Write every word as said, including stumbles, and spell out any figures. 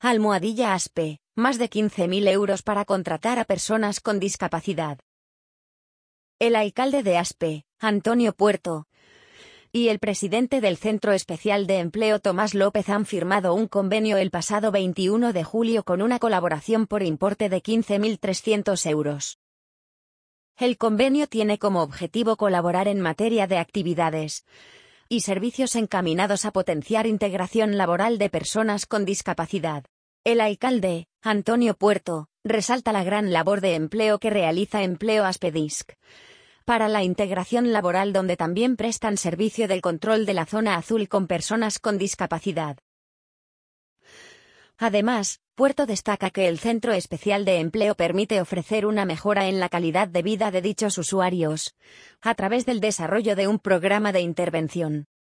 Almohadilla ASPE, más de quince mil euros para contratar a personas con discapacidad. El alcalde de ASPE, Antonio Puerto, y el presidente del Centro Especial de Empleo Tomás López han firmado un convenio el pasado veintiuno de julio con una colaboración por importe de quince mil trescientos euros. El convenio tiene como objetivo colaborar en materia de actividades y servicios encaminados a potenciar integración laboral de personas con discapacidad. El alcalde, Antonio Puerto, resalta la gran labor de empleo que realiza Empleo ASPEDISC para la integración laboral, donde también prestan servicio del control de la zona azul con personas con discapacidad. Además, Puerto destaca que el Centro Especial de Empleo permite ofrecer una mejora en la calidad de vida de dichos usuarios a través del desarrollo de un programa de intervención